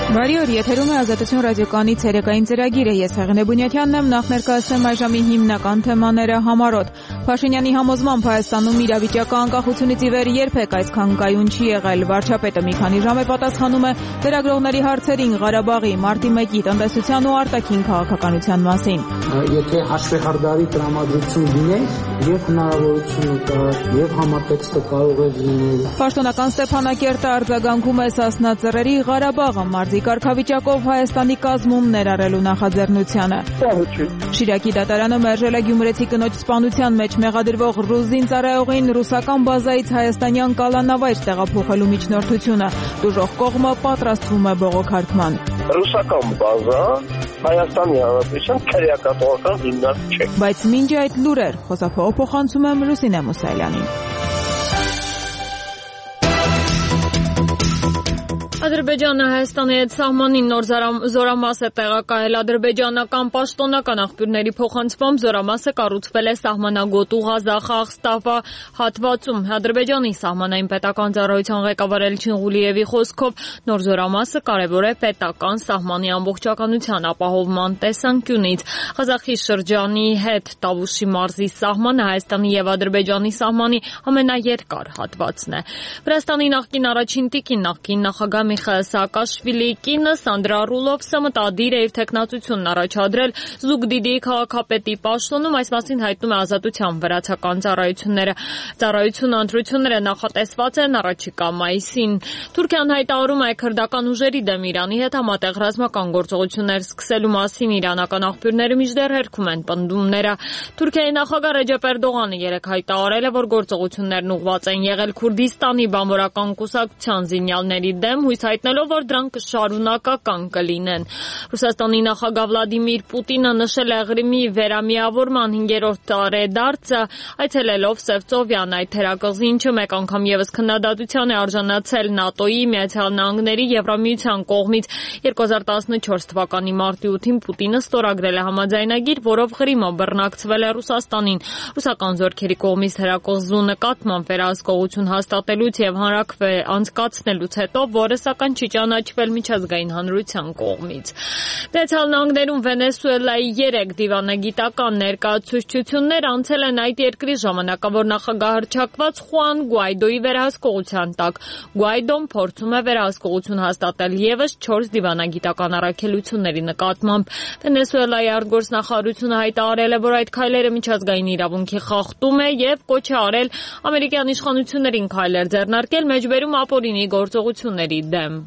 Բարի օր, եթերում է Ազատություն ռադիոկայանի ցերեկային ծրագիրը։ Ես Հեղինե Բունյաթյանն եմ, նախ ներկայացնեմ այժմի հիմնական թեմաները համառոտ։ Փաշինյանի համոզմամբ Հայաստանում իրավիճակը անկախությունից ի վեր երբեք այսքան կայուն չի եղել։ Վարչապետը մի քանի ժամ է պատասխանում է լրագրողների հարցերին Ղարաբաղի, մարտի 1-ի տնտեսության ու արտաքին քաղաքականության մասին։ Եթե հաշվեհարդարի տրամադրություն լիներ, եւ հնարավորությունը կար, եւ համատեքստը կարող է լինել։ Պաշտոնական Ստեփանակերտը արձագանքում է Սասնա Ծռերի Ղարաբաղը մարզի կարգավիճակով Հայաստանի կազմում ներառելու նախաձեռնությանը։ Շիրակի դատարանը մերժել է գյումրեցի կնոջ սպանության մեջ մեղադրվող ռուս զինծառայողին ռուսական բազայից հայաստանյան կալանավայր տեղափոխելու միջնորդությունը։ Դժոխք կողմը պատրաստվում է բողոքարկման։ Ռուսական բազա Հայաստանի Հանրապետության քրեակատողական հիմնարկ չէ։ Բայց մինչ այդ լուրեր խոսափողը փոխանցում եմ Լուսինե Մուսայելյանին։ Ադրբեջանը Հայաստանի հետ սահմանին նոր զորամաս է տեղակայել։ Ադրբեջանական պաշտոնական աղբյուրների փոխանցմամբ զորամասը կառուցվել է սահմանագոտու Ղազախ-Աղստավա հատվածում։ Ադրբեջանի սահմանային պետական ծառայության ղեկավար Էլչին Ղուլիևի խոսքով նոր զորամասը կարևոր է պետական սահմանի ամբողջականության ապահովման տեսանկյունից։ Ղազախի շրջանի հետ Տավուշի մարզի սահմանը Հայաստանի եւ Ադրբեջանի սահմանի ամենաերկար հատվածն է։ Վրաստանի նախկին առաջին տիկին, նախկին նախագահ Միխայել Սաակաշվիլիի կինը Սանդրա Ռուլովսը մտադիր է իր թեկնածությունն առաջադրել Զուգդիդի քաղաքապետի պաշտոնում, այս մասին հայտնում է Ազատության վրացական ծառայությունները։ Ծառայությունը ընտրությունները նախատեսված են առաջիկա մայիսին։ Թուրքիան հայտարարում է քրդական ուժերի դեմ Իրանի հետ համատեղ ռազմական գործողություններ սկսելու մասին, իրանական աղբյուրները մինչդեռ հերքում են պնդումները։ Թուրքիայի նախագահ Ռեջեփ Էրդողանը երեկ հայտարարել է, որ գործողություններն ուղղված են եղել Քուրդիստանի բամբարական կուսակցության զինյալների դեմ, հույս հայտնելով, որ դրանք շարունակական կլինեն։ Ռուսաստանի նախագահ Վլադիմիր Պուտինը նշել է Ղրիմի վերամիավորման 5-րդ տարեդարձը, այցելելով Սևծովյան այդ թերակղզի, ինչը մեկ անգամ եւս քննադատության է արժանացել ՆԱՏՕ-ի, Միացյալ Նահանգների, Եվրամիության կողմից։ 2014 թվականի մարտի 8-ին Պուտինը ստորագրել է համաձայնագիր, որով Ղրիմը բռնակցվել է Ռուսաստանին։ Ռուսական զորքերի կողմից թերակղզու նկատմամբ վերահսկողություն հաստատելուց եւ հանրաքվե անցկացնելուց հետո, որը սակայն չի ճանաչվել միջազգային հանրության կողմից։ Միացյալ Նահանգներում Վենեսուելայի 3 դիվանագիտական ներկայացուցչություններ անցել են այդ երկրի ժամանակավոր նախագահ հռչակված Խուան Գուայդոյի վերահսկողության տակ։ Գուայդոն փորձում է վերահսկողություն հաստատել եւս 4 դիվանագիտական առաքելությունների նկատմամբ։ Վենեսուելայի արտգործնախարարությունը հայտարարել է, որ այդ քայլերը միջազգային իրավունքի խախտում է եւ կոչ է արել ամերիկյան իշխանություններին քայլեր ձեռնարկել մեջբերում ապօրինի գործողությունների դեմ։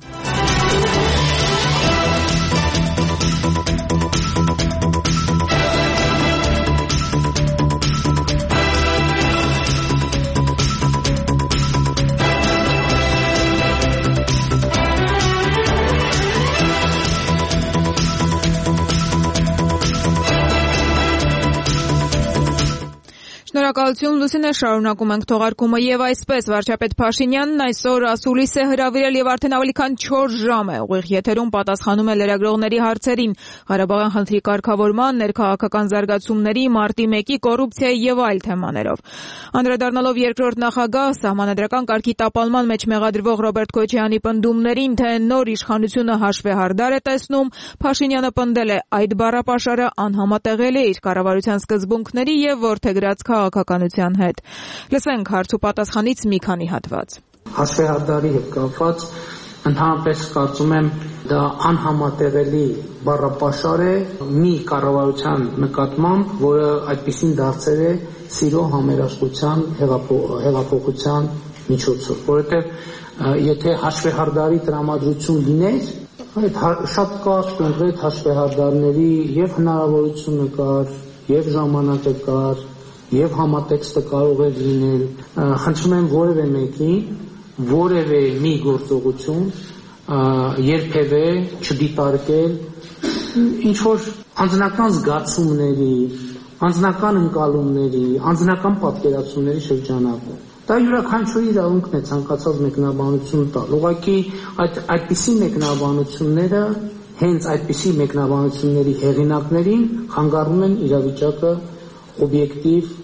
Շնորհակալություն Լուսինե, շարունակում ենք թողարկումը եւ այսպես վարչապետ Փաշինյանն այսօր ասուլիս է հրավիրել եւ արդեն ավելի քան 4 ժամ է ուղիղ եթերում պատասխանում է լրագրողների հարցերին Ղարաբաղյան խնդրի կարգավորման, ներքաղաքական զարգացումների, մարտի 1-ի կոռուպցիայի եւ այլ թեմաներով։ Անդրադառնալով երկրորդ նախագահ սահմանադրական կարգի տապալման մեջ մեղադրվող Ռոբերտ Քոչարյանի պնդումներին, թե նոր իշխանությունը հաշվեհարդար է տեսնում, Փաշինյանը պնդել է այդ բառապաշարը անհամատեղել է իր կառավարության սկզբունքների եւ որդեգրած քաղաքականության հետ։ Լսենք հարց ու պատասխանից մի քանի հատված։ Հաշվեհարդարի հետ կապված ընդհանրապես կարծում եմ դա անհամատեղելի բառապաշար է մի կառավարության նկատմամբ, որը այդպիսին դարձել է սիրո համերաշխության հեղափոխության միջոցով, որովհետև եթե հաշվեհարդարի տրամադրություն լիներ, շատ կար կոնկրետ հաշվեհարդարների եւ հնարավորությունը կար, եւ ժամանակը կար, եւ համատեքստը կարող է լինել։ Խնդրում եմ որևէ մեկի, որևէ մի գործողություն երբևէ չդիտարկել ինչ որ անձնական զգացումների, անձնական ընկալումների, անձնական պատկերացումների շրջանակում։ Դա յուրաքանչյուրի իրավունքն է ցանկացած մեկնաբանություն տալ։ Ուղղակի այդպիսի մեկնաբանությունները հենց այդպիսի մեկնաբանությունների հեղինակներին խանգարում են իրավիճակը օբյեկտիվ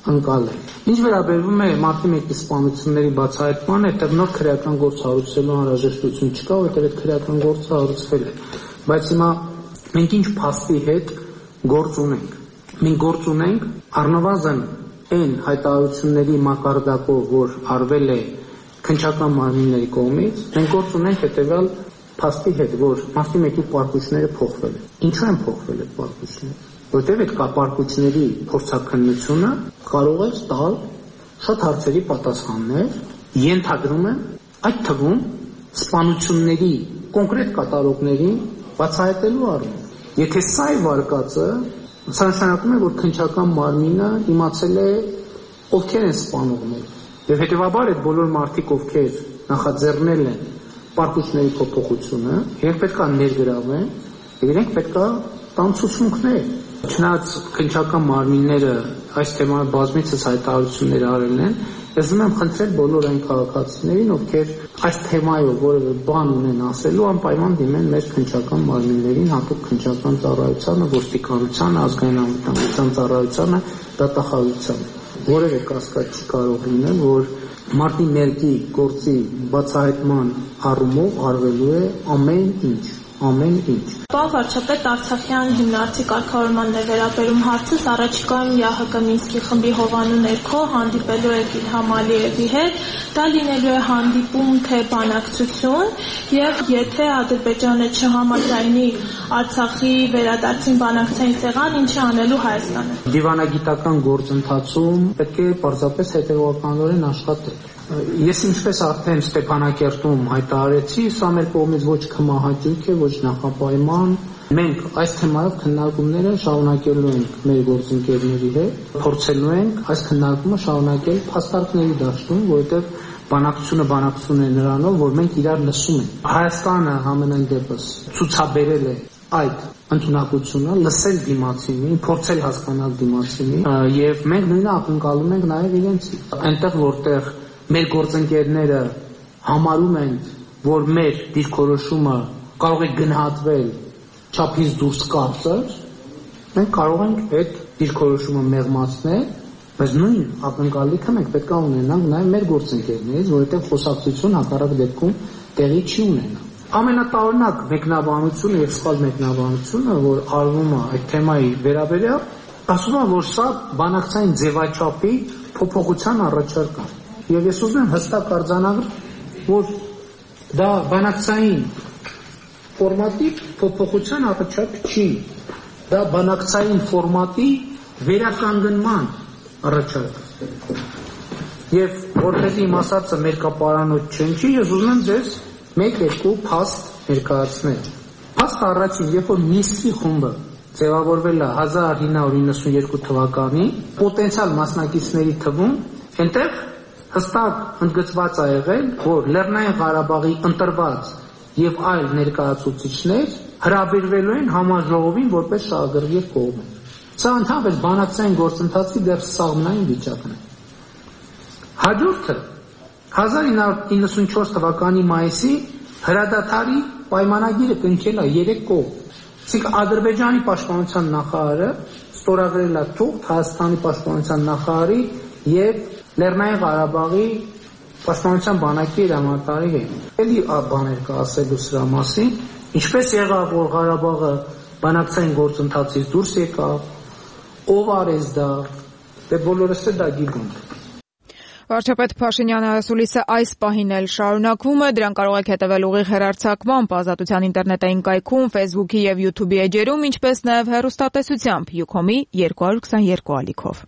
ընկալել։ Ինչ վերաբերում է մարտի 1-ի սպանությունների բացահայտմանը, այդտեղ նոր քրեական գործ հարուցելու անհրաժեշտություն չկա, որտեղ այդ քրեական գործը հարուցվել է։ Բայց հիմա մենք ինչ փաստի հետ գործ ունենք։ Մենք գործ ունենք առնվազն այն հայտարարությունների մակարդակով, որ արվել է քննչական մարմինների կողմից, մենք գործ ունենք հետևյալ փաստի հետ, որ մարտի 1-ի պարտությունները փոխվել են։ Ինչու են փոխվել այդ պարտությունները? Որտեղ այդ կապարկությունների փորձաքննությունը կարող է տալ շատ հարցերի պատասխաններ, ենթադրում եմ, այդ թվում սպանությունների կոնկրետ կատարողների բացահայտելու առումով։ Եթե սա է վարկածը, սա նշանակում է, որ քննչական մարմինը իմացել է ովքեր են սպանողները, եւ հետեւաբար այդ բոլոր մարդիկ, ովքեր նախաձեռնել են պարտությունների փոփոխությունը, իրենք պետք է ներգրավեն, եւ իրենք պետք է տան ցուցմունքներ։ Չնայած քննչական մարմինները այս թեմայով բազմիցս հայտարարություններ արել են, ես ուզում եմ խնդրել բոլոր այն քաղաքացիներին, ովքեր այս թեմայով որևէ բան ունեն ասելու, անպայման դիմեն մեր քննչական մարմիններին, հատուկ քննչական ծառայությանը, ոստիկանությանը, ազգային անվտանգության ծառայությանը, դատախազությանը։ Որևէ կասկած չի կարող լինել, որ մարտի 1-ի գործի բացահայտման առումով արվելու է ամեն ինչ։ Պարոն վարչապետ, Արցախյան հիմնարկի կարգավորման է վերաբերում հարցս, առաջիկայում ՀՀԿ Մինսկի խմբի հովանու ներքո հանդիպելու է Իլհամ Ալիևի հետ, դա լինելու է հանդիպում թե բանակցություն, եւ եթե Ադրբեջանը չհամաձայնի Արցախի վերադարձին բանակցային սեղան, ինչ է անելու Հայաստանը։ Դիվանագիտական գործընթացում պետք է պարզապես հետևողականորեն աշխատել։ Ես ինչպես արդեն Ստեփանակերտում հայտարարեցի, սա մեր կողմից ոչ քմահաճույք է, ոչ նախապայման։ Մենք այս թեմայով քննարկումները շարունակելու ենք մեր գործընկերների հետ, փորձելու ենք այս քննարկումը շարունակել փաստարկների դաշտում, որովհետև բանակցությունը է նրանով, որ մենք իրար լսում ենք։ Հայաստանը համենայն դեպս ցուցաբերել է այդ ընդունակությունը, լսել դիմացինին, փորձել հասկանալ դիմացինին, եւ մենք նույնը ակնկալում ենք նաեւ իրենցից։ Այնտեղ որտեղ մեր գործընկերները համարում են, որ մեր դիրքորոշումը կարող է գնահատվել չափից դուրս կարծր, մենք կարող ենք այդ դիրքորոշումը մեղմացնել, բայց նույն ակնկալիքը մենք պետք է ունենանք նաև մեր գործընկերներից, որովհետև խոսակցություն հակառակ դեպքում տեղի չի ունենա։ Ամենատարօրինակ մեկնաբանությունը եւ սխալ մեկնաբանությունը, որ արվում է այդ թեմայի վերաբերյալ, ասում է, որ սա բանակցային ձևաչափի փոփոխության առաջարկ է։ Եվ ես ուզում եմ հստակ արձանագրել, որ դա բանակցային ֆորմատի փոփոխության առաջարկ չի, դա բանակցային ֆորմատի վերականգնման առաջարկ է։ Եվ որպես իմ ասածը մերկապարանոց չընչի, ես ուզում եմ ձեզ մեկ-երկու փաստ ներկայացնել։ Փաստը առաջին, երբ որ Մինսկի խումբը ձևավորվել է 1992 թվականին, պոտենցիալ մասնակիցների թվում, այնտեղ հստակ ընդգծված է եղել, որ Լեռնային Ղարաբաղի ընտրված եւ այլ ներկայացուցիչներ հրավիրվելու են համաժողովին որպես շահագրգիռ կողմ։ Սա ընդհանրապես բանակցային գործընթացի դեռ սաղմնային վիճակն է։ Հաջորդը 1994 թվականի մայիսի հրադադարի պայմանագիրը կնքել է 3 կողմ։ Այսինքն Ադրբեջանի պաշտպանության նախարարը ստորագրել է թուղթ Հայաստանի պաշտպանության նախարարի եւ Լեռնային Ղարաբաղի պաշտպանության բանակի հրամանատարի հետ։ Էլի բաներ կա ասելու սրա մասին, ինչպես եղավ, որ Ղարաբաղը բանակցային գործընթացից դուրս եկավ, ով արեց դա, դե բոլորս դա գիտենք։ Վարչապետ Փաշինյանի ասուլիսը այս պահին էլ շարունակվում է, դրան կարող եք հետևել ուղիղ հեռարձակմամբ Ազատության ինտերնետային կայքում, Facebook-ի եւ YouTube-ի էջերում, ինչպես նաեւ հեռուստատեսությամբ Ucom-ի 222 ալիքով։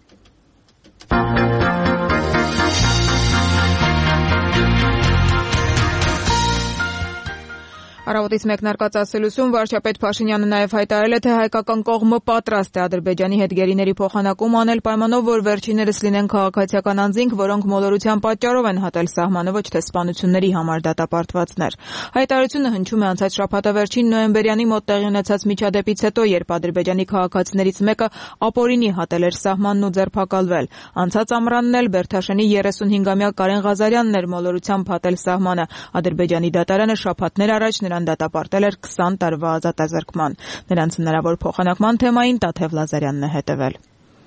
Առավոտից մեկնարկած ասելուսում վարչապետ Փաշինյանը նաև հայտարարել է, թե հայկական կողմը պատրաստ է Ադրբեջանի հետ գերիների փոխանակում անել պայմանով, որ վերջիններս լինեն քաղաքացիական անձինք, որոնք մոլորության պատճառով են հատել սահմանը, ոչ թե սպանությունների համար դատապարտվածներ։ Հայտարարությունը հնչում է անցած շաբաթավերջին նոյեմբերյանի մոտ տեղի ունեցած միջադեպից հետո, երբ Ադրբեջանի քաղաքացիներից մեկը ապօրինի հատել էր սահմանն ու ձերբակալվել։ Անցած ամռանն էլ Բերթաշենի 35-ամյա Կարեն Ղազարյանն էր մոլորությամբ հատել սահմանը։ Ադրբեջանի դատարանը շաբաթներ առաջ նրան դատապարտել էր 20 տարվա ազատազրկման։ Նրանց հնարավոր փոխանակման թեմային Տաթև Լազարյանն է հետևել։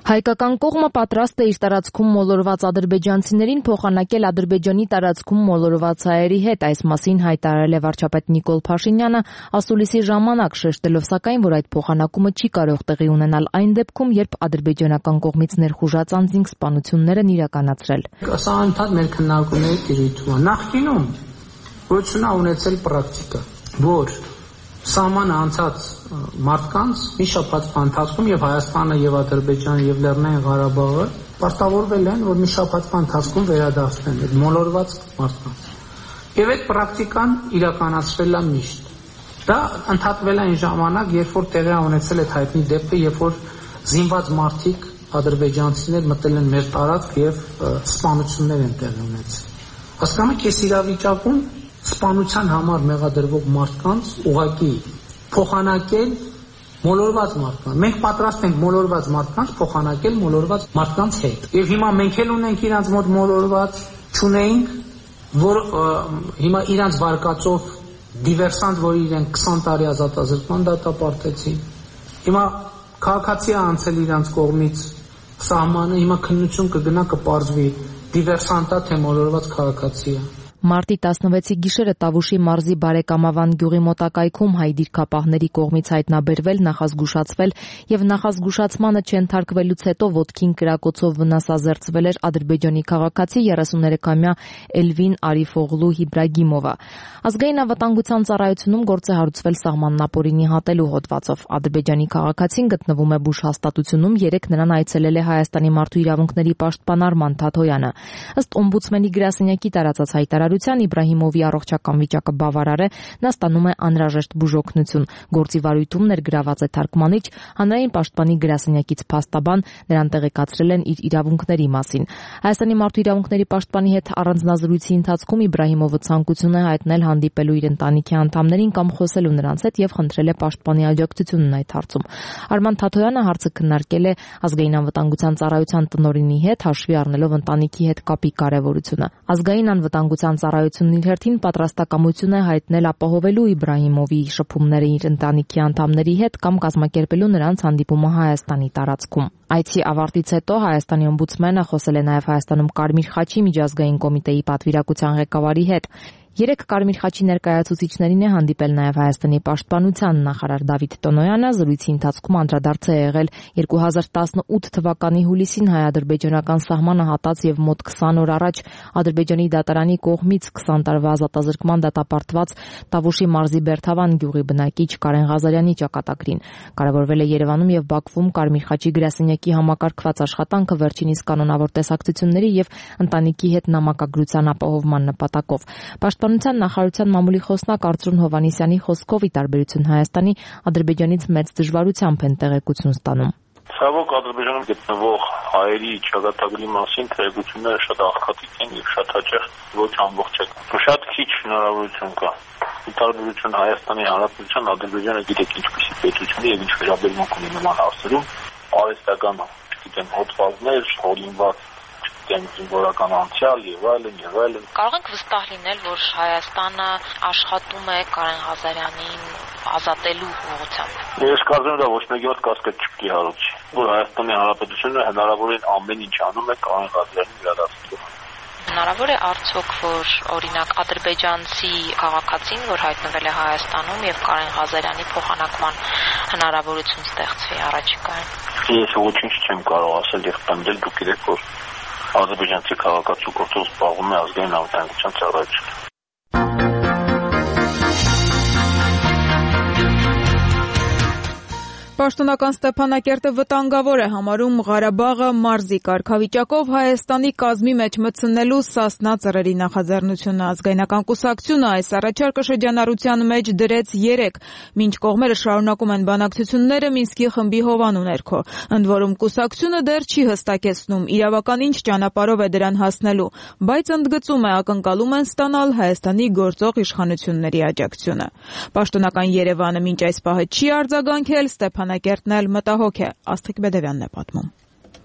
Հայկական կողմը պատրաստ է իր տարածքում մոլորված ադրբեջանցիներին փոխանակել Ադրբեջանի տարածքում մոլորված հայերի հետ, այս մասին հայտարարել է վարչապետ Նիկոլ Փաշինյանը ասուլիսի ժամանակ, շեշտելով սակայն, որ այդ փոխանակումը չի կարող տեղի ունենալ այն դեպքում, երբ ադրբեջանական կողմից ներխուժած անձինք սպանություններ են իրականացրել։ Սա ընդհանուր մեր քննարկումների տիրույթում է։ Նախկինում գոյություն է ունեցել պրակտիկա, որ սահմանը անցած մարդկանց մի շաբաթվա ընթացքում եւ Հայաստանը եւ Ադրբեջանը եւ Լեռնային Ղարաբաղը պարտավորվել են, որ մի շաբաթվա ընթացքում վերադարձնեն այդ մոլորված մարդկանց։ Եվ այդ պրակտիկան իրականացվել է միշտ։ Դա ընդհատվել է այն ժամանակ, երբ որ տեղի ունեցել այդ հայտնի դեպքը, երբ որ զինված մարդիկ ադրբեջանցիներ մտել են մեր տարածք եւ սպանություններ են տեղի ունեցել։ Հասկանում եք, այս իրավիճակում սպանության համար մեղադրվող մարդկանց ուղղակի փոխանակել մոլորված մարդկանց։ Մենք պատրաստ ենք մոլորված մարդկանց փոխանակել մոլորված մարդկանց հետ։ Եվ հիմա մենք էլ ունենք իրանց մոտ մոլորված, չունեինք, որ հիմա իրանց վարկածով դիվերսանտ, որ իրենք 20 տարի ազատազրկման դատապարտեցին։ Հիմա քաղաքացի է անցել իրանց կողմից սահմանը, հիմա քննություն կգնա կպարզվի դիվերսանտ է թե մոլորված քաղաքացի է։ Մարտի 16-ի գիշերը Տավուշի մարզի Բարեկամավան գյուղի մոտակայքում հայ դիրքապահների կողմից հայտնաբերվել, նախազգուշացվել եւ նախազգուշացմանը չընթարկվելուց հետո ոտքին կրակոցով վնասազերծվել էր Ադրբեջանի քաղաքացի 33-ամյա Էլվին Արիֆօղլու Իբրագիմովը։ Ազգային անվտանգության ծառայությունում գործ է հարուցվել սահմանն ապօրինի հատելու հոդվածով։ Ադրբեջանի քաղաքացին գտնվում է բուժ հաստատությունում, երեկ նրան այցելել է Հայաստանի մարդու իրավունքների պաշտպան Արման Թաթոյանը։ Ըստ օմբուդսմենի գրասենյակի տարածած հայտարարության Իբրահիմովի առողջական վիճակը բավարար է, նա ստանում է անհրաժեշտ բուժօգնություն։ Գործի վարույթում ներգրաված է թարգմանիչ, հանրային պաշտպանի գրասենյակից փաստաբան, նրան տեղեկացրել են իր իրավունքների մասին։ Հայաստանի մարդու իրավունքների պաշտպանի հետ առանձնազրույցի ընթացքում Իբրահիմովը ցանկություն է հայտնել հանդիպելու իր ընտանիքի անդամներին կամ խոսելու նրանց հետ եւ խնդրել է պաշտպանի աջակցությունն այդ հարցում։ Արման Թաթոյանը հարցը քննարկել է ազգային անվտանգության ծառայության տնօրինի հետ, հաշվի առնելով ընտանիքի հետ կապի կարեւորությունը։ Ազգային անվտանգության ծառայությունն իր հերթին պատրաստակամություն է հայտնել ապահովելու Իբրահիմովի շփումները իր ընտանիքի անդամների հետ կամ կազմակերպելու նրանց հանդիպումը Հայաստանի տարածքում։ Այցի ավարտից հետո Հայաստանի օմբուդսմենը խոսել է նաև Հայաստանում Կարմիր խաչի միջազգային կոմիտեի պատվիրակության ղեկավարի հետ։ Երեք Կարմիր խաչի ներկայացուցիչներին է հանդիպել նաև Հայաստանի պաշտպանության նախարար Դավիթ Տոնոյանը, զրույցի ընթացքում անդրադարձ է եղել 2018 թվականի հուլիսին հայ-ադրբեջանական սահմանը հատած եւ մոտ 20 օր առաջ Ադրբեջանի դատարանի կողմից 20 տարվա ազատազրկման դատապարտված Տավուշի մարզի Բերթավան գյուղի բնակիչ Կարեն Ղազարյանի ճակատագրին։ Կարևորվել է Երևանում եւ Բաքվում Կարմիր խաչի գրասենյակի համակարգված աշխատանքը վերջինիս կանոնավոր տեսակցությունների եւ ընտանիքի հետ նամակագրության ապահովման նպատակով։ Պաշտպանության նախարարության մամուլի խոսնակ Արծրուն Հովհաննիսյանի խոսքով ի տարբերություն Հայաստանի, Ադրբեջանից մեծ դժվարությամբ են տեղեկություն ստանում։ Ցավոք Ադրբեջանում գտնվող հայերի ճակատագրի մասին տեղեկությունները շատ աղքատիկ են եւ շատ հաճախ ոչ ամբողջական։ Շատ քիչ հնարավորություն կա։ Ի տարբերություն Հայաստանի Հանրապետության, Ադրբեջանը գիտեք ինչպիսի պետություն է եւ ինչ վերաբերմունք ունի նման հարցերում, արհեստական, գիտեմ, հոդվածներ, հորինված զինվորական անցյալ եւ այլն։ Կարող ենք վստահ լինել, որ Հայաստանը աշխատում է Կարեն Ղազարյանին ազատելու ուղղությամբ։ Ես կարծում եմ, դա ոչ մեկի մոտ կասկած չպիտի հարուցի, որ Հայաստանի Հանրապետությունը հնարավորին ամեն ինչ անում է Կարեն Ղազարյանին վերադարձնելու։ Հնարավոր է արդյոք, որ օրինակ ադրբեջանցի քաղաքացին, որ հայտնվել է Հայաստանում եւ Կարեն Ղազարյանի փոխանակման հնարավորություն ստեղծվի առաջիկայում։ Ես ոչինչ չեմ կարող ասել եւ պնդել, դուք գիտեք, որ ադրբեջանցի քաղաքացու գործով զբաղվում է ազգային անվտանգության ծառայությունը։ Պաշտոնական Ստեփանակերտը վտանգավոր է համարում Ղարաբաղը մարզի կարգավիճակով Հայաստանի կազմի մեջ մտցնելու Սասնա ծռերի նախաձեռնությունը։ Ազգայնական կուսակցությունը այս առաջարկը շրջանառության մեջ դրեց 3, մինչ կողմերը շարունակում են բանակցությունները Մինսկի խմբի հովանու ներքո։ Ընդ որում կուսակցությունը դեռ չի հստակեցնում իրավական ինչ ճանապարհով է դրան հասնելու, բայց ընդգծում է ակնկալում են ստանալ Հայաստանի գործող իշխանությունների աջակցությունը։ Պաշտոնական Երևանը մինչ այս պահը չի արձագանքել, Ստեփանակերտն էլ մտահոգ է, Աստղիկ Բեդևյանն է պատմում։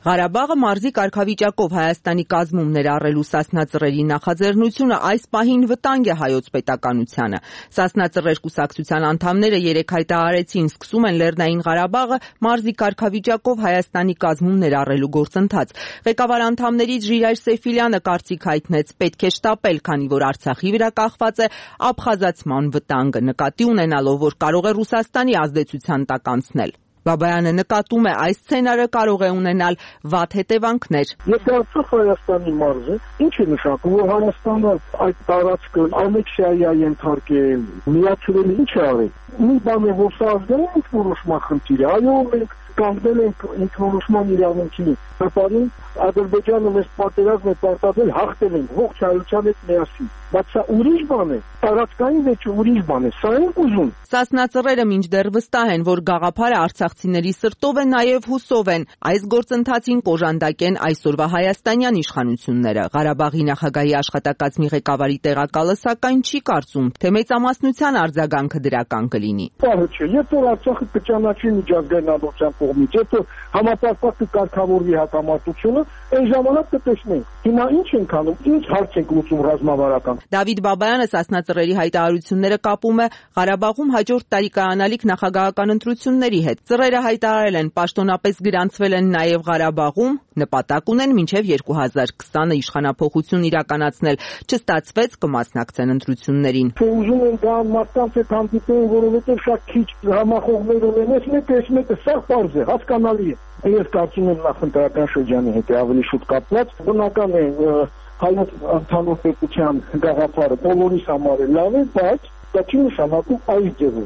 Ղարաբաղը մարզի կարգավիճակով Հայաստանի կազմում ներառելու Սասնա Ծռերի նախաձեռնությունը այս պահին վտանգ է հայոց պետականությանը։ Սասնա Ծռեր կուսակցության անդամները երեկ հայտարարեցին, սկսում են Լեռնային Ղարաբաղը մարզի կարգավիճակով Հայաստանի կազմում ներառելու գործընթաց։ Ղեկավար անդամներից Ժիրայր Սեֆիլյանը կարծիք հայտնեց, պետք է շտապել, քանի որ Արցախի վրա կախված է աբխազացման վտանգը, նկատի ունենալով, որ կարող է Ռուսաստանի ազդեցության տակ անցնել։ Բաբայանը նկատում է, այս սցենարը կարող է ունենալ վատ հետևանքներ։ Եթե Արցախ Հայաստանի մարզը, ինչ է նշանակում, որ Հայաստանը այդ տարածքը անեքսիայի է ենթարկել, միացրել, ինչ է արել։ Մի բան է, որ սա ազգային ինքնորոշման խնդիր է, այո, մենք կանգնել ենք ինքնորոշման իրավունքի հպարին, Ադրբեջանը մեզ պատերազմ է պարտադրել, հաղթել ենք ողջ հայության հետ միասին, բայց սա ուրիշ բան է, տարածքային վեճը ուրիշ բան է, սա ենք ուզում։ Սասնա Ծռերը մինչդեռ վստահ են, որ գաղափարը արցախցիների սրտով է, նաև հուսով են, այս գործընթացին կոժանդակեն այսօրվա հայաստանյան իշխանությունները։ Ղարաբաղի նախագահի աշխատակազմի ղեկավարի տեղակալը սակայն չի կարծում, թե մեծամասնության արձագանքը դրական կլինի։ Պարը չէ, եթե Արցախը կճանաչի միջազգային հանրության կողմից, եթե համապարփակ կկարգավորվի հակամարտությունը, այն ժամանակ կտեսնենք։ Հիմա ինչ ենք անում, ինչ հարց ենք լուծում ռազմավարական։ Դավիթ Բաբայանը Սասնա Ծռերի հայտարարությունները կապում է Ղարաբաղում հաջորդ տարի կայանալիք նախագահական ընտրությունների հետ։ Ծռերը հայտարարել են, պաշտոնապես գրանցվել են նաև Ղարաբաղում, նպատակ ունեն մինչև 2020 իշխանափոխություն իրականացնել, չստացվեց կմասնակցեն ընտրություններին։ Ուզում են դա մարդկանց հետ հանդիպեն, որովհետև շատ քիչ համախոհներ ունեն, մեկը սա պարզ է, հասկանալի է։ Ես կարծում եմ նախընտրական շրջանի հետ ավելի շուտ կապված, բնական է հայոց ընդհանուր պետության գաղափարը բոլորիս համար է լավ է, բայց դա չի նշանակում այս ձևով։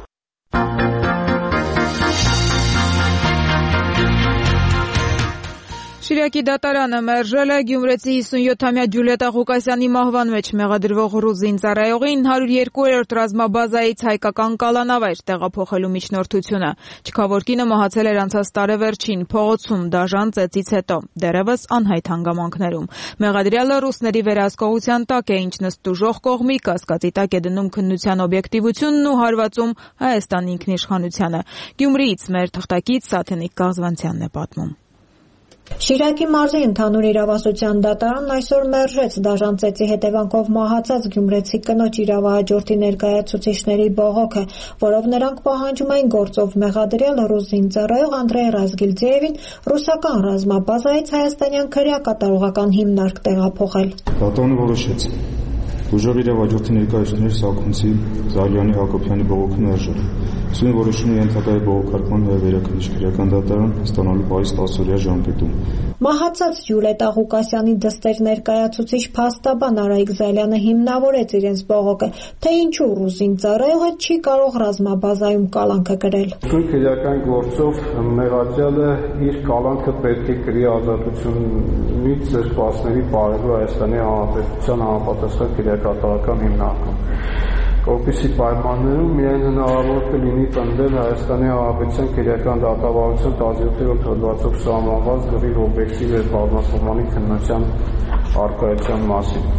Շիրակի դատարանը մերժել է Գյումրեցի 57-ամյա Ջուլիետա Ղուկասյանի մահվան մեջ մեղադրվող ռուզին ծառայողին 102-րդ ռազմաբազայից հայկական կալանավայր տեղափոխելու միջնորդությունը։ Չքավոր կինը մահացել էր անցած տարեվերջին փողոցում դաժան ծեծից հետո, դեռևս անհայտ հանգամանքներում։ Մեղադրյալը ռուսների վերահսկողության տակ է, ինչն ըստ տուժող կողմի կասկածի տակ է դնում քննության օբյեկտիվությունն ու հարվածում Հայաստանի ինքնիշխանությանը։ Գյումրիից մեր թղթակից Սաթենիկ Կաղզվանցյանն է պատմում։ Շիրակի մարզի ընդհանուր իրավասության դատարանն այսօր մերժեց դաժան ծեծի հետևանքով մահացած գյումրեցի կնոջ իրավահաջորդի ներկայացուցիչների բողոքը, որով նրանք պահանջում էին գործով մեղադրյալ ռուզին ծառայող Անդրեյ Ռազգիլձիևին ռուսական ռազմաբազայից հայաստանյան քրեակատարողական հիմնարկ տեղափոխել։ Դատարանը որոշեց ուժով իրավահաջորդի ներկայացուցիչների Սաքունցի, Զալյանի, Հակոբյանի բողոքը մերժել։ Սույն որոշումը ենթակա է բողոքարկման և վերաքննիչ քրեական դատարան ստանալու պարզ 10-օրյա ժամկետում։ Մահացած Ջուլիետա Ղուկասյանի դստեր ներկայացուցիչ փաստաբան Արայիկ Զալյանը հիմնավորեց իրենց բողոքը, թե ինչու ռուզին ծառայողը չի կարող ռազմաբազայում կալանքը կրել։ Քրեական գործով մեղադրյալը իր կալանքը պետք է կրի ազատությունից զրկվածների բարելու Հայաստանի Հանրապետության համապատասխան քրեակատարական հիմնարկում։ Որպեսզի պայմաններում միայն հնարավոր կլինի պնդել Հայաստանի Հանրապետության քրեական դատավարության 17-րդ հոդվածով սահմանված գրի օբյեկտիվ և բազմասահմանի քննության առկայության մասին։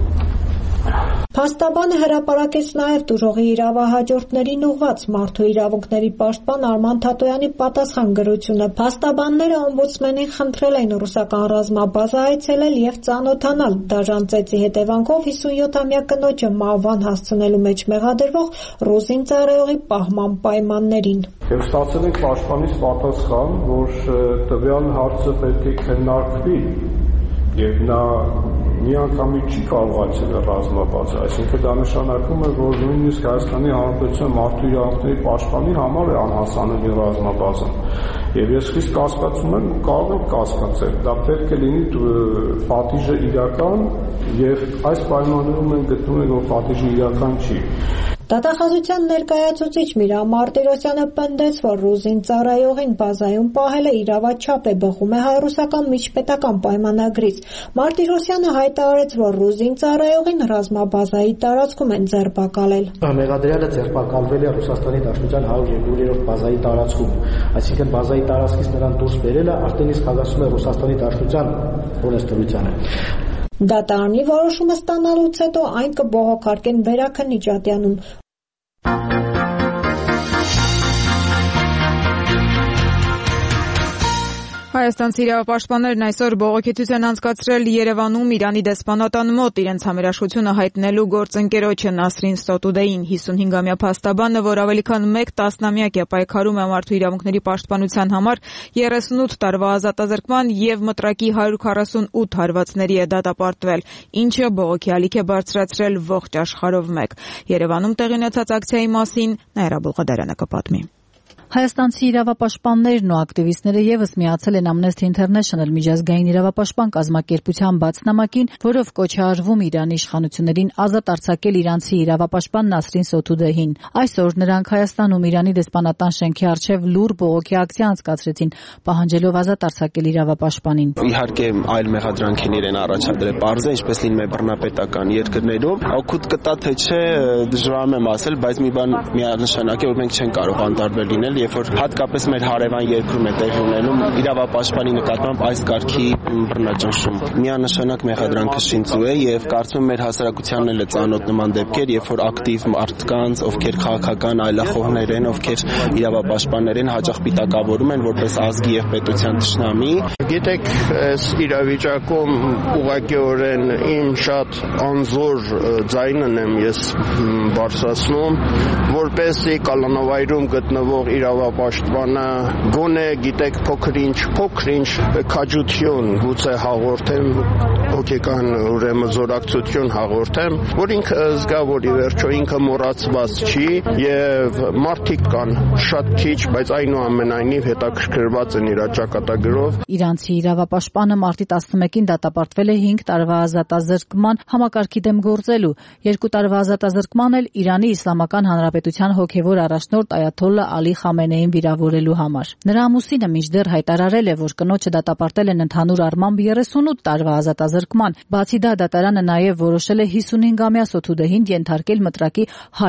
Փաստաբանը հրապարակեց նաև տուժողի իրավահաջորդներին ուղղված մարդու իրավունքների պաշտպան Արման Թատոյանի պատասխան գրությունը։ Փաստաբանները օմբուդսմենին խնդրել էին ռուսական ռազմաբազա այցելել և ծանոթանալ դաժան ծեծի հետևանքով 57-ամյա կնոջը մահվան հասցնելու մեջ մեղադրվող ռուզին ծառայողի պահման պայմաններին։ Եվ ստացել ենք պաշտպանից պատասխան, որ տվյալ հարցը պետք է քննարկվի եւ նա միանգամից չի կարող այցելել ռազմաբազա, այսինքն դա նշանակում է, որ նույնիսկ Հայաստանի Հանրապետության մարդու իրավունքների պաշտպանի համար է անհասանելի ռազմաբազան։ Եվ ես խիստ կասկածում եմ, կարող եմ կասկածել, դա պետք է լինի պատիժը իրական եւ այս պայմաններում մենք գտնում ենք, որ պատիժը իրական չի։ Դատախազության ներկայացուցիչ Միրամ Մարտիրոսյանը պնդեց, որ ռուզին ծառայողին բազայում պահելը իրավաչափ է, բխում է հայ-ռուսական միջպետական պայմանագրից։ Մարտիրոսյանը հայտարարեց, որ ռուզին ծառայողին ռազմաբազայի տարածքում են ձերբակալել։ Մեղադրյալը ձերբակալվել է Ռուսաստանի Դաշնության 102-րդ բազայի տարածքում, այսինքն բազայի տարածքից նրան դուրս բերելը արդեն իսկ հակասում է Ռուսաստանի Դաշնության օրենսդրությանը։ Դատարանի որոշումը ստանալուց հետո այն կբողոքարկեն վերաքննիչ ատյանում։ Հայաստանցի իրավապաշտպաններն այսօր բողոքի ցույց են անցկացրել Երևանում Իրանի դեսպանատան մոտ իրենց համերաշխությունը հայտնելու գործընկերոջը Նասրին Սոտուդեին, 55-ամյա փաստաբանը, որ ավելի քան 1 տասնամյակ է պայքարում է մարդու իրավունքների պաշտպանության համար, 38 տարվա ազատազրկման եւ մտրակի 148 հարվածների է դատապարտվել, ինչը բողոքի ալիք է բարձրացրել ողջ աշխարհով մեկ։ Երևանում տեղի ունեցած ակցիայի մասին Նաիրա Բուլղադարյանը կպատմի։ Հայաստանցի իրավապաշտպաններն ու ակտիվիստները եւս միացել են Amnesty International միջազգային իրավապաշտպան կազմակերպության բացնամակին, որով կոչ է արվում Իրանի իշխանություններին ազատ արձակել իրանցի իրավապաշտպան Նասրին Սոտուդեին։ Այսօր նրանք Հայաստանում Իրանի դեսպանատան շենքի առջև լուր բողոքի ակցիա անցկացրեցին, պահանջելով ազատ արձակել իրավապաշտպանին։ Իհարկե այլ մեղադրանքին իրեն առաջադրել պարզ է, ինչպես լինում է բռնապետական երկրներում, օգուտ կտա թե չէ դժվար եմ ասել, բայց մի բան միանշանակ է, որ մենք չենք կարող անտարբեր լինել, երբ որ հատկապես մեր հարևան երկրում է տեղի ունենում իրավապաշտպանի նկատմամբ այս կարգի բռնաճնշում։ Միանշանակ մեղադրանքը շինծու է եւ կարծում եմ մեր հասարակությանն էլ է ծանոթ նման դեպքեր, երբ որ ակտիվ մարդկանց, ովքեր քաղաքական այլախոհներ են, ովքեր իրավապաշտպաններ են, հաճախ պիտակավորում են որպես ազգի եւ պետության թշնամի։ Գիտեք, այս իրավիճակում ուղղակիորեն իմ շատ անզոր ձայնն եմ ես բարձրացնում, որպեսզի կալանավայրում գտնվող իրավապաշտպանը գոնե գիտեք փոքր-ինչ քաջություն գուցե հաղորդեմ, հոգեկան ուրեմն զորակցություն հաղորդեմ, որ ինքը զգա, որ ի վերջո ինքը մոռացված չի եւ մարդիկ կան շատ քիչ, բայց այնուամենայնիվ հետաքրքրված են իր ճակատագրով։ Իրանցի իրավապաշտպանը մարտի 11-ին դատապարտվել է 5 տարվա ազատազրկման համակարգի դեմ գործելու, 2 տարվա ազատազրկման էլ Իրանի Իսլամական Հանրապետության հոգևոր առաջնորդ Այաթոլլա Ալի Խամենեին վիրավորելու համար։ Նրա ամուսինը մինչդեռ հայտարարել է, որ կնոջը դատապարտել են ընդհանուր առմամբ 38 տարվա ազատազրկման։ Բացի դա, դատարանը նաև որոշել է 55-ամյա Սոտուդեին ենթարկել մտրակի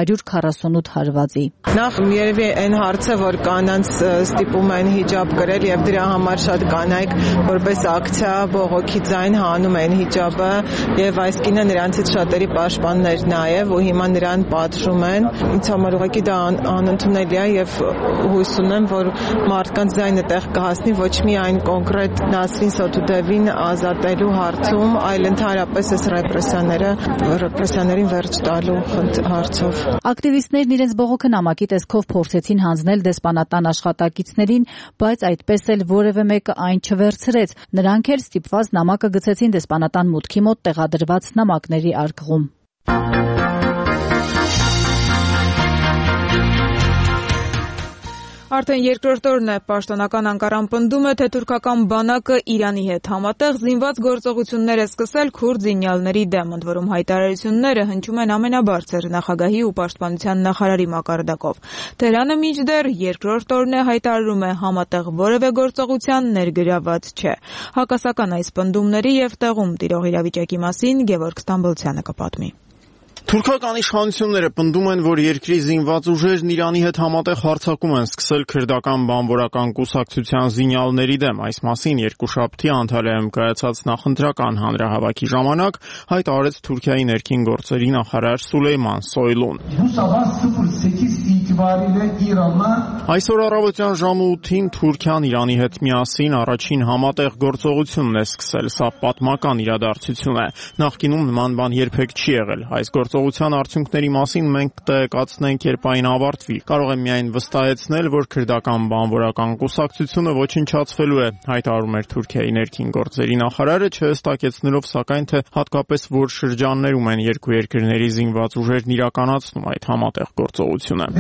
148 հարվածի։ Նախ երևի այն հարցը, որ կանանց ստիպում են հիջաբ կրել եւ դրա համար շատ կանայք որպես ակցիա բողոքի ձայն հանում են հիջաբը եւ այս կինը նրանցից շատերի պաշտպաններ նաեւ ու հիմա նրան պատժում են։ Ինձ համար ուղղակի դա անընդունելի է եւ հույս ունեմ, որ մարդկանց ձայնը տեղ կհասնի ոչ միայն կոնկրետ Նասրին Սոտուդեին ազատելու հարցում, այլ ընդհանրապես այս ռեպրեսիաներին վերջ տալու հարցով։ Ակտիվիստներն իրենց բողոքը նամակի տեսքով փորձեցին հանձնել դեսպանատան աշխատակիցներին, բայց այդպես էլ որևէ մեկը այն չվերցրեց։ Նրանք էլ ստիպված նամակը գցեցին դեսպանատան մուտքի մոտ տեղադրված նամակների արկղում։ Արդեն երկրորդ օրն է պաշտոնական Անկարան պնդում է, թե թուրքական բանակը Իրանի հետ համատեղ զինված գործողություններ է սկսել քուրդ զինյալների դեմ, ընդ որում հայտարարությունները հնչում են ամենաբարձր նախագահի ու պաշտպանության նախարարի մակարդակով։ Թեհրանը մինչդեռ երկրորդ օրն է հայտարարում է համատեղ որևէ գործողության ներգրաված չէ։ Հակասական այս պնդումների եւ տեղում տիրող իրավիճակի մասին Գևորգ Ստամբոլցյանը կպատմի։ Թուրքական իշխանությունները պնդում են, որ երկրի զինված ուժերն Իրանի հետ համատեղ հարձակում են սկսել քրդական բանվորական կուսակցության զինյալների դեմ։ Այս մասին երկուշաբթի Անտալիայում կայացած նախընտրական հանրահավաքի ժամանակ հայտարարեց Թուրքիայի ներքին գործերի նախարար Սուլեյման Սոյլուն։ Այսօր առավոտյան ժամը 8-ին Թուրքիան Իրանի հետ միասին առաջին համատեղ գործողությունն է սկսել։ Սա պատմական իրադարձություն է։ Նախկինում նման բան երբեք չի եղել։ Այս գործողության արդյունքների մասին մենք տեղեկացնենք, երբ այն ավարտվի։ Կարող եմ միայն վստահեցնել, որ քրդական բանվորական կուսակցությունը ոչնչացվելու է, հայտարարում էր Թուրքիայի ներքին գործերի նախարարը, չհստակեցնելով սակայն, թե հատկապես որ շրջաններում են երկու երկրների զինված ուժերն իրականացնում այդ համատեղ գործողությունը։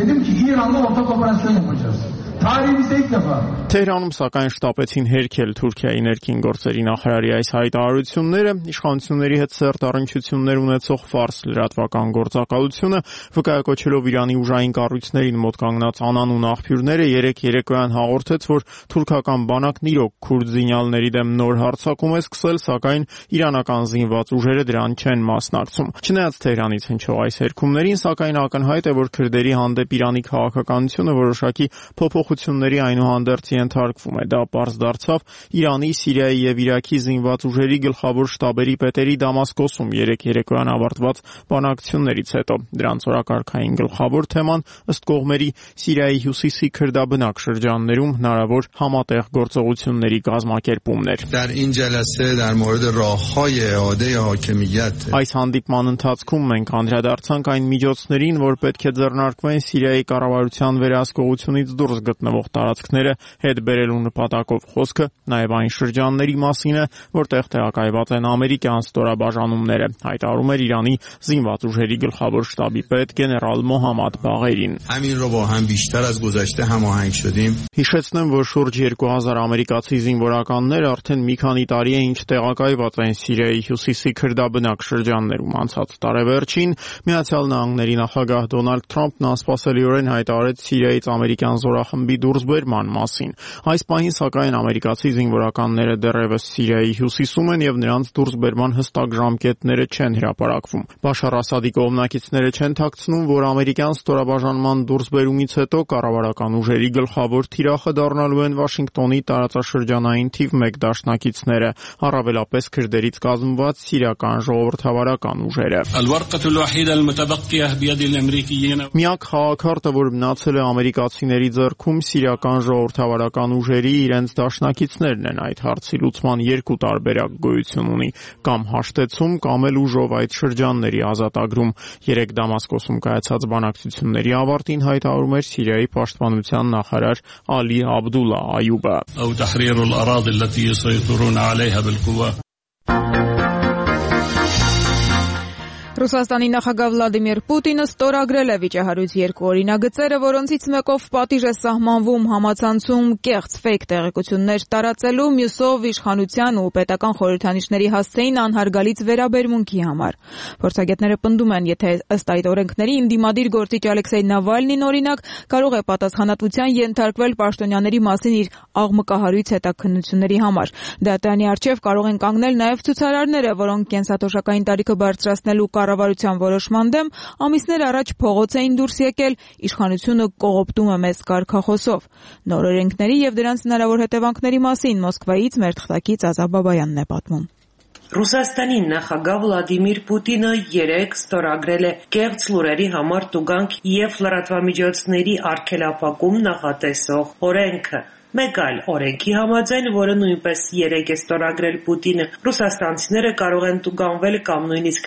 Թեհրանում սակայն շտապեցին հերքել Թուրքիայի ներքին գործերի նախարարի այս հայտարարությունները, իշխանությունների հետ սերտ առնչություններ ունեցող ֆարս լրատվական գործակալությունը վկայակոչելով Իրանի ուժային կառույցներին մոտ կանգնած անանուն աղբյուրները երեկոյան հաղորդեց, որ թուրքական բանակն իրոք քուրդ զինյալների դեմ նոր հարձակում է սկսել, սակայն իրանական զինված ուժերը դրան չեն մասնակցում։ Չնայած Թեհրանից հնչող այս հերքումներին, սակայն ակնհայտ է, որ քրդերի հանդեպ Իրանի քաղաքականությունը որոշակի փոփոխ փոփոխությունների այնուհանդերձ ենթարկվում է։ Դա պարզ դարձավ Իրանի, Սիրիայի եւ Իրաքի զինված ուժերի գլխավոր շտաբերի պետերի Դամասկոսում երեկ երեկոյան ավարտված բանակցություններից հետո։ Դրանց օրակարգային գլխավոր թեման ըստ կողմերի Սիրիայի հյուսիսի քրդաբնակ շրջաններում հնարավոր համատեղ գործողությունների կազմակերպումն էր։ Այս հանդիպման ընթացքում մենք անդրադարձանք այն միջոցներին, որ պետք է ձեռնարկվեն Սիրիայի կառավարության վերահսկողությունից դուրս գտնվող տարածքները հետ բերելու նպատակով։ Խոսքը նաև այն շրջանների մասին է, որտեղ տեղակայված են ամերիկյան ստորաբաժանումները, հայտարարում էր Իրանի զինված ուժերի գլխավոր շտաբի պետ գեներալ Մոհամմադ Բաղերին։ Հիշեցնեմ, որ շուրջ 2000 ամերիկացի զինվորականներ արդեն մի քանի տարի է ինչ տեղակայված են Սիրիայի հյուսիսի քրդաբնակ շրջաններում։ Անցած տարեվերջին Միացյալ Նահանգների նախագահ Դոնալդ Թրամփն անսպասելիորեն հայտարարեց Սիրիայից ամերիկյան զորախմբի դուրսբերման մասին։ Այս պահին սակայն ամերիկացի զինվորականները դեռևս Սիրիայի հյուսիսում են եւ նրանց դուրսբերման հստակ ժամկետները չեն հրապարակվում։ Բաշար Ասադի կողմնակիցները չեն թաքցնում, որ ամերիկյան ստորաբաժանման դուրսբերումից հետո կառավարական ուժերի գլխավոր թիրախը դառնալու են Վաշինգտոնի տարածաշրջանային թիվ 1 դաշնակիցները, առավելապես քրդերից կազմված սիրիական ժողովրդավարական ուժերը։ Միակ խաղաքարտը, որ մնացել է ամերիկացիների ձեռքում, սիրիական ժողովրդավարական ուժերի իրենց դաշնակիցներն են։ Այդ հարցի լուծման երկու տարբերակ գոյություն ունի՝ կամ հաշտեցում, կամ էլ ուժով այդ շրջանների ազատագրում։ Երեկ Դամասկոսում կայացած բանակցությունների ավարտին հայտարարում էր Սիրիայի պաշտպանության նախարար Ալի Աբդուլլա Այուբը։ Ռուսաստանի նախագահ Վլադիմիր Պուտինը ստորագրել է վիճահարույց 2 օրինագծերը, որոնցից մեկով պատիժ է սահմանվում համացանցում կեղծ ֆեյք տեղեկություններ տարածելու, մյուսով իշխանության ու պետական խորհրդանիշների հասցեին անհարգալից վերաբերմունքի համար։ Փորձագետները պնդում են, եթե ըստ այդ օրենքների ընդդիմադիր գործիչ Ալեքսեյ Նավալնին օրինակ կարող է պատասխանատվության ենթարկվել պաշտոնյաների մասին իր աղմկահարույց հետաքննությունների համար։ Դատարանի առջև կարող են կանգնել նաև ցուցարարները, որոնք կենսաթոշակային տարիքը բարձրացնելու կառավարության որոշման դեմ ամիսներ առաջ փողոց էին դուրս եկել իշխանությունը կողոպտում է մեզ կարգախոսով։ Նոր օրենքների եւ դրանց հնարավոր հետևանքների մասին Մոսկվայից մեր թղթակից Ազա Բաբայանն է պատմում։ Ռուսաստանի նախագահ Վլադիմիր Պուտինը երեկ ստորագրել է կեղծ լուրերի համար տուգանք եւ լրատվամիջոցների արգելափակում նախատեսող օրենքը։ Մեկ այլ օրենքի համաձայն, որը նույնպես երեկ է ստորագրել Պուտինը, ռուսաստանցիները կարող են տուգանվել կամ նույնիսկ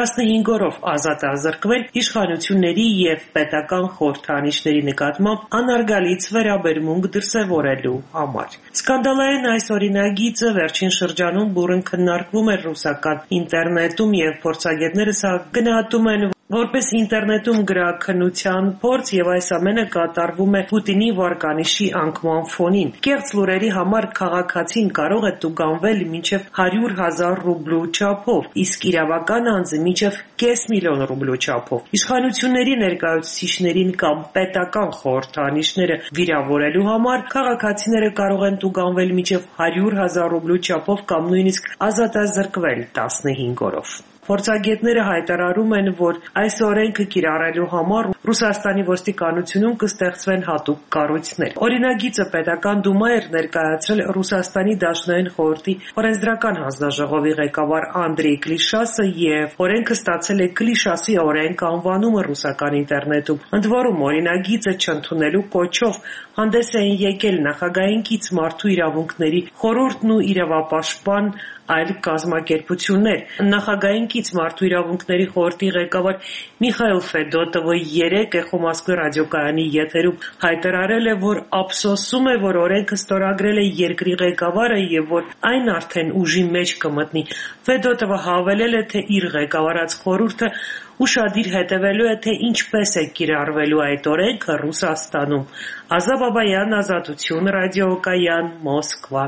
15 օրով ազատազրկվել իշխանությունների եւ պետական խորհրդանիշների նկատմամբ անարգալից վերաբերմունք դրսևորելու համար։ Սկանդալային այս օրինագիծը վերջին շրջանում բուռն քննարկվում էր ռուսական ինտերնետում եւ փորձագետները սա գնահատում են որպես ինտերնետում գրաքննության փորձ եւ այս ամենը կատարվում է Պուտինի վարկանիշի անկման ֆոնին։ Կեղծ լուրերի համար քաղաքացին կարող է տուգանվել մինչև 100,000 ռուբլու չափով, իսկ իրավական անձը մինչև 500,000 ռուբլու չափով։ Իշխանությունների ներկայացուցիչներին կամ պետական խորհրդանիշները վիրավորելու համար քաղաքացիները կարող են տուգանվել մինչև 100,000 ռուբլու չափով կամ նույնիսկ ազատազրկվել 15 օրով։ Փորձագետները հայտարարում են, որ այս օրենքը կիրառելու համար Ռուսաստանի ոստիկանությունում կստեղծվեն հատուկ կառույցներ։ Օրինագիծը պետական դումա էր ներկայացրել Ռուսաստանի Դաշնային խորհրդի օրենսդրական հանձնաժողովի ղեկավար Անդրեյ Կլիշասը եւ օրենքը ստացել է Կլիշասի օրենք անվանումը ռուսական ինտերնետում։ Ընդ որում օրինագիծը չընդունելու կոչով հանդես էին եկել նախագահային կից մարդու իրավունքների խորհուրդն ու իրավապաշտպան այլ կազմակերպություններ։ Նախագահային կից մարդու իրավունքների խորհրդի ղեկավար Միխայել Ֆեդոտովը երեկ Էխո Մոսկվի ռադիոկայանի եթերում հայտարարել է, որ ափսոսում է, որ օրենքը ստորագրել է երկրի ղեկավարը եւ որ այն արդեն ուժի մեջ կմտնի։ Ֆեդոտովը հավելել է, թե իր ղեկավարած խորհուրդը ուշադիր հետևելու է, թե ինչպես է կիրառվելու այդ օրենքը Ռուսաստանում։ Ազա Բաբայան, Ազատություն, ռադիոկայան, Մոսկվա։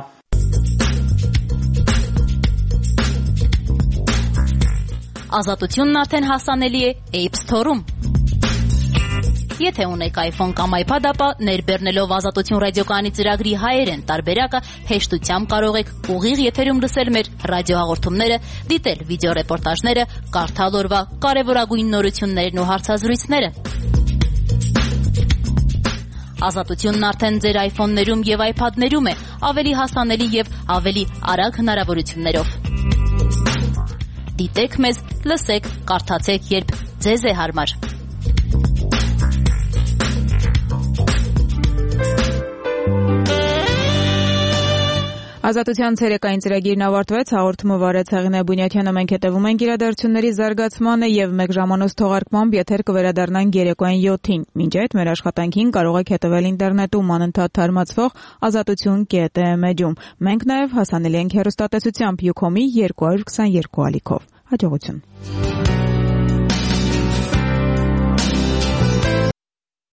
Ազատությունն արդեն հասանելի է App Store-ում։ Եթե ունեք iPhone կամ iPad, ապա ներբեռնելով Ազատություն ռադիոկայանի ծրագրի հայերեն տարբերակը հեշտությամբ կարող եք ուղիղ եթերում լսել մեր ռադիոհաղորդումները, դիտել վիդեոռեպորտաժները, կարդալ օրվա կարևորագույն նորություններն ու հարցազրույցները։ Ազատությունն արդեն ձեր iPhone-ներում եւ iPad-ներում է, ավելի հասանելի եւ ավելի արագ հնարավորություններով։ Դիտեք մեզ, լսեք, կարդացեք, երբ ձեզ է հարմար։ Ազատության ցերեկային ծրագիրն ավարտվեց, հաղորդումը վարեց Հեղինե Բունյաթյանը, մենք հետևում ենք իրադարձությունների զարգացմանը եւ մեկ ժամանոց թողարկմամբ եթեր կվերադառնանք երեկոյան 7-ին։ Մինչ այդ մեր աշխատանքին կարող եք հետևել ինտերնետում անընդհատ թարմացվող azatutun.am էջում։ Մենք նաեւ հասանելի ենք հեռուստատեսությամբ Ucom-ի 222 ալիքով։ Հաջողություն։